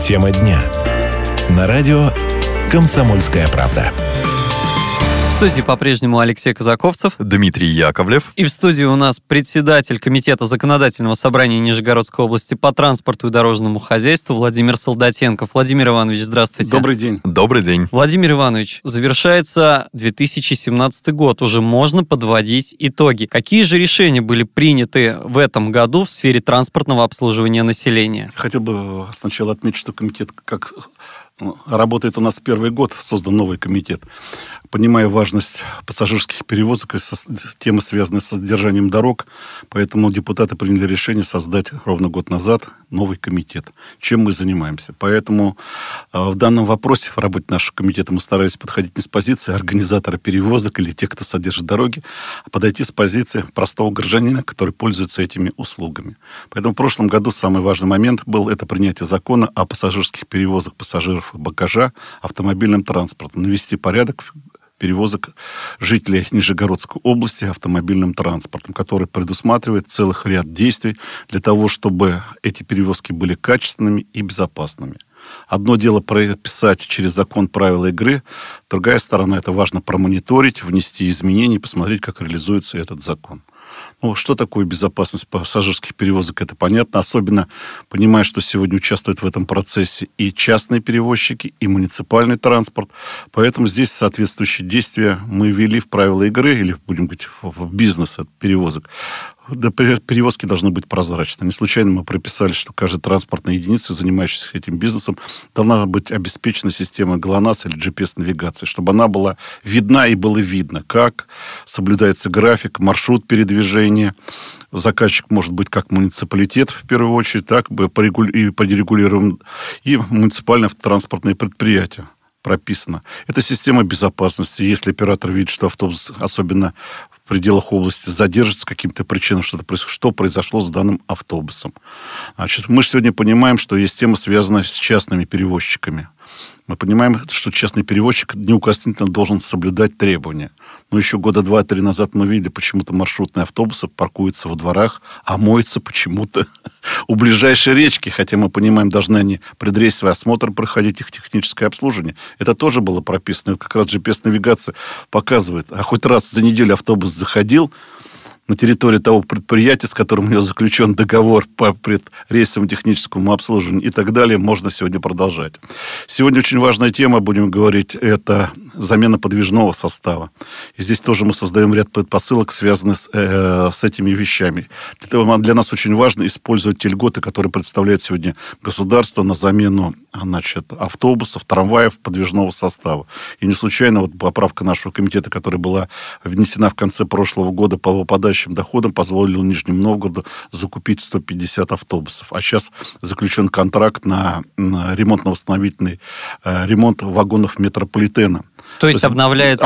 Тема дня. На радио «Комсомольская правда». В студии по-прежнему Алексей Казаковцев, Дмитрий Яковлев. И в студии у нас председатель Комитета Законодательного собрания Нижегородской области по транспорту и дорожному хозяйству Владимир Солдатенков. Владимир Иванович, здравствуйте. Добрый день. Добрый день. Владимир Иванович, завершается 2017 год, уже можно подводить итоги. Какие же решения были приняты в этом году в сфере транспортного обслуживания населения? Хотел бы сначала отметить, что комитет работает у нас первый год, создан новый комитет. Понимая важность пассажирских перевозок и темы, связанные с содержанием дорог, поэтому депутаты приняли решение создать ровно год назад новый комитет. Чем мы занимаемся? Поэтому в данном вопросе в работе нашего комитета мы старались подходить не с позиции организатора перевозок или тех, кто содержит дороги, а подойти с позиции простого гражданина, который пользуется этими услугами. Поэтому в прошлом году самый важный момент был это принятие закона о пассажирских перевозках пассажиров и багажа автомобильным транспортом. Навести порядок перевозок жителей Нижегородской области автомобильным транспортом, который предусматривает целых ряд действий для того, чтобы эти перевозки были качественными и безопасными. Одно дело прописать через закон правила игры, другая сторона — это важно промониторить, внести изменения, посмотреть, как реализуется этот закон. Что такое безопасность пассажирских перевозок, это понятно. Особенно понимая, что сегодня участвуют в этом процессе и частные перевозчики, и муниципальный транспорт. Поэтому здесь соответствующие действия мы ввели в правила игры, или, будем говорить, в бизнес от перевозок. Перевозки должны быть прозрачны. Не случайно мы прописали, что каждая транспортная единица, занимающаяся этим бизнесом, должна быть обеспечена системой ГЛОНАСС или GPS-навигации, чтобы она была видна и было видно, как соблюдается график, маршрут передвижения. Заказчик может быть как муниципалитет, в первую очередь, так и по регулируемым, и муниципальное автотранспортное предприятие. Прописано. Это система безопасности. Если оператор видит, что автобус, особенно в пределах области, задержится каким-то причинам, что произошло с данным автобусом. Мы же сегодня понимаем, что есть тема, связанная с частными перевозчиками. Мы понимаем, что частный перевозчик неукоснительно должен соблюдать требования. Но еще года 2-3 назад мы видели, почему-то маршрутные автобусы паркуются во дворах, а моются почему-то у ближайшей речки. Хотя мы понимаем, должны они предрейсовый осмотр проходить, их техническое обслуживание. Это тоже было прописано. И как раз GPS-навигация показывает. А хоть раз за неделю автобус заходил на территории того предприятия, с которым у него заключен договор по предрейсовому техническому обслуживанию и так далее, можно сегодня продолжать. Сегодня очень важная тема, будем говорить, это замена подвижного состава. И здесь тоже мы создаем ряд предпосылок, связанных с этими вещами. Для нас очень важно использовать те льготы, которые представляет сегодня государство на замену автобусов, трамваев, подвижного состава. И не случайно поправка нашего комитета, которая была внесена в конце прошлого года по выпадающим доходам, позволила Нижнему Новгороду закупить 150 автобусов. А сейчас заключен контракт на ремонтно-восстановительный ремонт вагонов метрополитена. То есть обновляется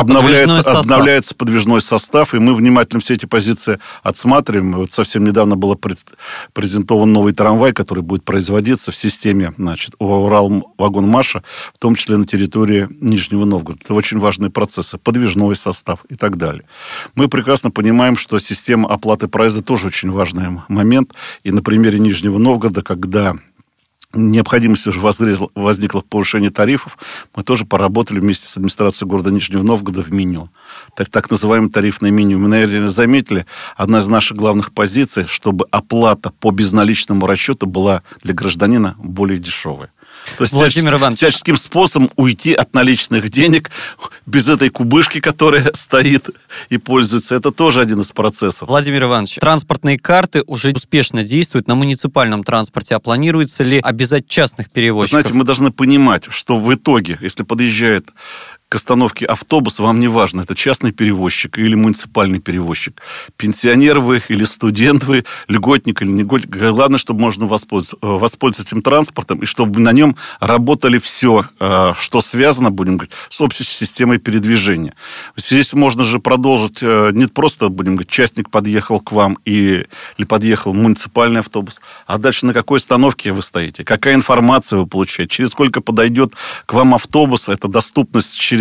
подвижной состав, и мы внимательно все эти позиции отсматриваем. Совсем недавно был презентован новый трамвай, который будет производиться в системе Уралвагонмаша, в том числе на территории Нижнего Новгорода. Это очень важные процессы. Подвижной состав и так далее. Мы прекрасно понимаем, что система оплаты проезда тоже очень важный момент. И на примере Нижнего Новгорода, когда необходимость уже возникла в повышении тарифов, мы тоже поработали вместе с администрацией города Нижнего Новгорода в меню. Так называемое тарифное меню. Мы, наверное, заметили, одна из наших главных позиций, чтобы оплата по безналичному расчету была для гражданина более дешевой. То есть всяческим способом уйти от наличных денег без этой кубышки, которая стоит и пользуется. Это тоже один из процессов. Владимир Иванович, транспортные карты уже успешно действуют на муниципальном транспорте. А планируется ли обязать частных перевозчиков? Знаете, мы должны понимать, что в итоге, если подъезжает к остановке автобус, вам не важно, это частный перевозчик или муниципальный перевозчик. Пенсионер вы или студент вы, льготник или не льготник. Главное, чтобы можно воспользоваться этим транспортом, и чтобы на нем работали все, что связано, будем говорить, с общей системой передвижения. Здесь можно же продолжить, не просто, будем говорить, частник подъехал к вам или подъехал муниципальный автобус, а дальше на какой остановке вы стоите, какая информация вы получаете, через сколько подойдет к вам автобус, это доступность через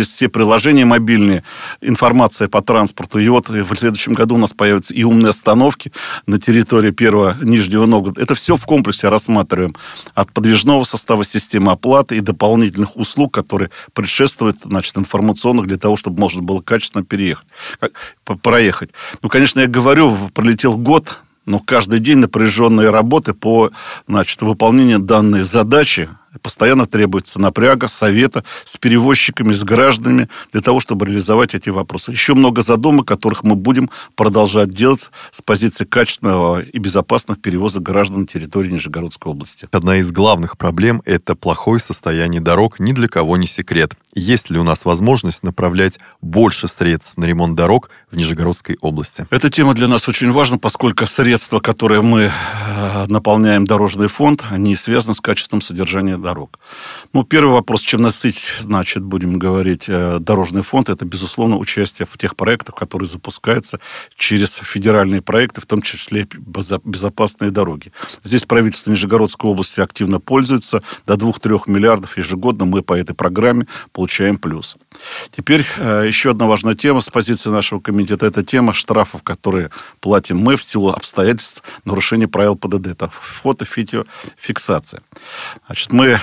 появились все приложения мобильные, информация по транспорту. И вот в следующем году у нас появятся и умные остановки на территории первого Нижнего Новгорода. Это все в комплексе рассматриваем. От подвижного состава системы оплаты и дополнительных услуг, которые предшествуют, значит, информационных, для того, чтобы можно было качественно проехать. Ну, конечно, я говорю, пролетел год, но каждый день напряженные работы по, значит, выполнению данной задачи. Постоянно требуется напряга, совета с перевозчиками, с гражданами для того, чтобы реализовать эти вопросы. Еще много задумок, которых мы будем продолжать делать с позиции качественного и безопасных перевозок граждан на территории Нижегородской области. Одна из главных проблем – это плохое состояние дорог, ни для кого не секрет. Есть ли у нас возможность направлять больше средств на ремонт дорог в Нижегородской области? Эта тема для нас очень важна, поскольку средства, которые мы наполняем дорожный фонд, они связаны с качеством содержания дорог. Ну, первый вопрос, чем насытить, значит, будем говорить, дорожный фонд, это, безусловно, участие в тех проектах, которые запускаются через федеральные проекты, в том числе безопасные дороги. Здесь правительство Нижегородской области активно пользуется. До 2-3 миллиардов ежегодно мы по этой программе получаем плюс. Теперь еще одна важная тема с позиции нашего комитета, это тема штрафов, которые платим мы в силу обстоятельств нарушения правил ПДД. Это фото-видеофиксация. Значит, мы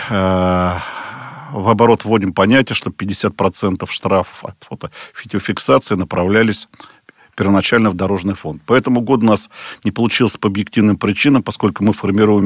в оборот вводим понятие, что 50% штрафов от фото-видеофиксации направлялись первоначально в дорожный фонд. По этому году у нас не получилось по объективным причинам, поскольку мы формируем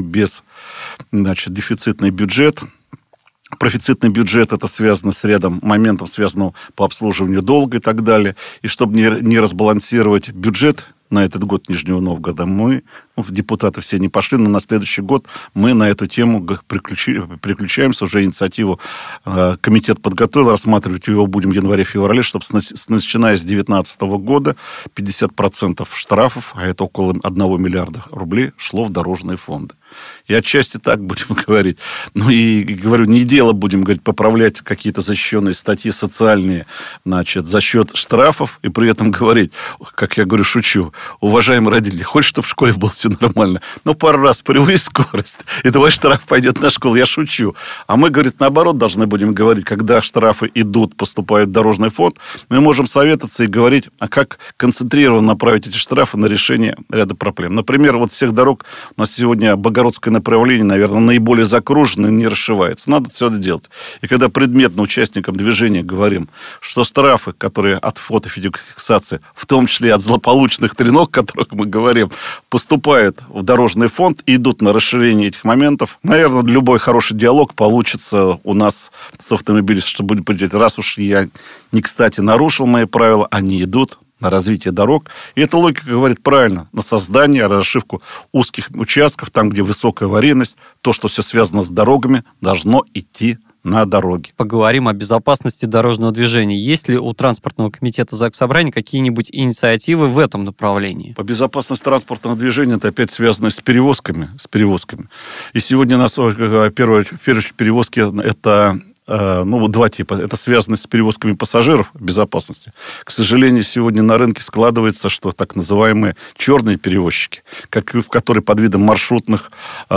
дефицитный бюджет. Профицитный бюджет, это связано с рядом моментов, связанных по обслуживанию долга и так далее. И чтобы не разбалансировать бюджет на этот год Нижнего Новгорода, мы, депутаты все не пошли, но на следующий год мы на эту тему переключаемся, уже инициативу комитет подготовил, рассматривать его будем в январе-феврале, чтобы начиная с 2019 года 50% штрафов, а это около 1 миллиарда рублей, шло в дорожные фонды. И отчасти так будем говорить. Ну и, говорю, не дело будем говорить, поправлять какие-то защищенные статьи социальные, значит, за счет штрафов, и при этом говорить, как я говорю, шучу, уважаемые родители, хочешь, чтобы в школе было все нормально? Ну, пару раз превысь скорость, и твой штраф пойдет на школу. Я шучу. А мы, говорит, наоборот, должны будем говорить, когда штрафы идут, поступают в дорожный фонд, мы можем советоваться и говорить, а как концентрированно направить эти штрафы на решение ряда проблем. Например, вот всех дорог у нас сегодня Богородское направление, наверное, наиболее закружено и не расшивается. Надо все это делать. И когда предметно участникам движения говорим, что штрафы, которые от фото-видеофиксации, в том числе от злополучных треног, о которых мы говорим, поступают в дорожный фонд и идут на расширение этих моментов, наверное, любой хороший диалог получится у нас с автомобилистом, что будет говорить, раз уж я не кстати нарушил мои правила, они идут на развитие дорог. И эта логика говорит правильно. На создание, расшивку узких участков, там, где высокая аварийность, то, что все связано с дорогами, должно идти на дороге. Поговорим о безопасности дорожного движения. Есть ли у транспортного комитета Заксобрания какие-нибудь инициативы в этом направлении? По безопасности транспортного движения это опять связано с перевозками. И сегодня у нас первые перевозки это два типа. Это связано с перевозками пассажиров безопасности. К сожалению, сегодня на рынке складывается, что так называемые черные перевозчики, которые под видом маршрутных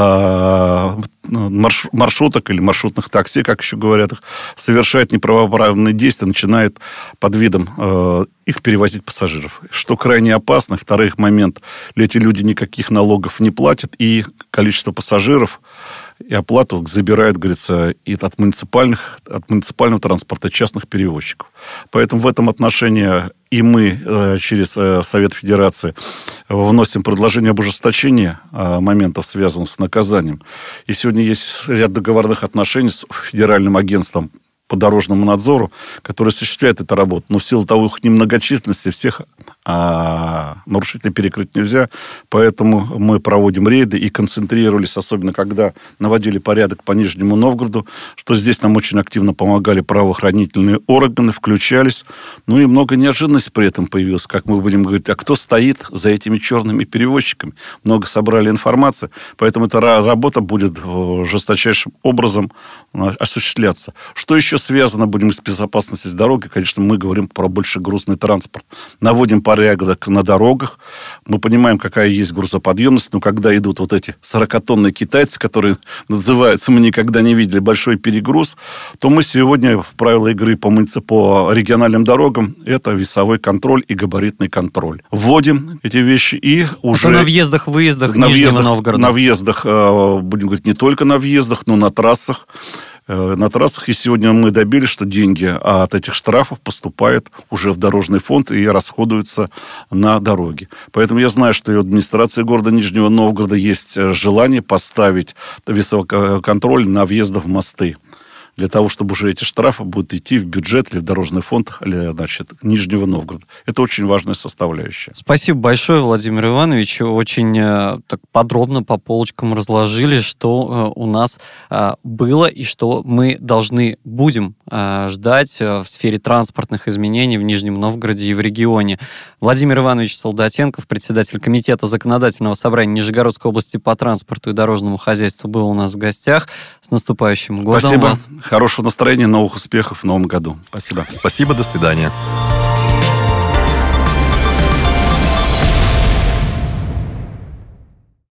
маршруток или маршрутных такси, как еще говорят, совершают неправоправные действия, начинают под видом их перевозить пассажиров. Что крайне опасно. Второй момент. Эти люди никаких налогов не платят, и количество пассажиров и оплату забирают, говорится, и от муниципального транспорта, частных перевозчиков. Поэтому в этом отношении и мы через Совет Федерации вносим предложение об ужесточении моментов, связанных с наказанием. И сегодня есть ряд договорных отношений с федеральным агентством по дорожному надзору, который осуществляет эту работу. Но в силу того их немногочисленности всех нарушителей перекрыть нельзя. Поэтому мы проводим рейды и концентрировались, особенно когда наводили порядок по Нижнему Новгороду, что здесь нам очень активно помогали правоохранительные органы, включались. Ну и много неожиданностей при этом появилось. Как мы будем говорить, а кто стоит за этими черными перевозчиками? Много собрали информации. Поэтому эта работа будет жесточайшим образом осуществляться. Что еще связано, будем с безопасностью с дороги? Конечно, мы говорим про большегрузный транспорт. Наводим порядок порядок на дорогах. Мы понимаем, какая есть грузоподъемность, но когда идут вот эти 40-тонные китайцы, которые называются, мы никогда не видели, большой перегруз, то мы сегодня в правила игры по региональным дорогам это весовой контроль и габаритный контроль. Вводим эти вещи и уже... Это на въездах-выездах Нижнего Новгорода. На въездах, будем говорить, не только на въездах, но на трассах. На трассах, и сегодня мы добились, что деньги от этих штрафов поступают уже в дорожный фонд и расходуются на дороги. Поэтому я знаю, что и у администрации города Нижнего Новгорода есть желание поставить весовой контроль на въезды в мосты. Для того, чтобы уже эти штрафы будут идти в бюджет или в дорожный фонд Нижнего Новгорода. Это очень важная составляющая. Спасибо большое, Владимир Иванович. Очень так подробно по полочкам разложили, что у нас было и что мы будем ждать в сфере транспортных изменений в Нижнем Новгороде и в регионе. Владимир Иванович Солдатенков, председатель комитета Законодательного собрания Нижегородской области по транспорту и дорожному хозяйству, был у нас в гостях. С наступающим годом Спасибо. вас! Хорошего настроения, новых успехов в новом году. Спасибо. Спасибо, до свидания.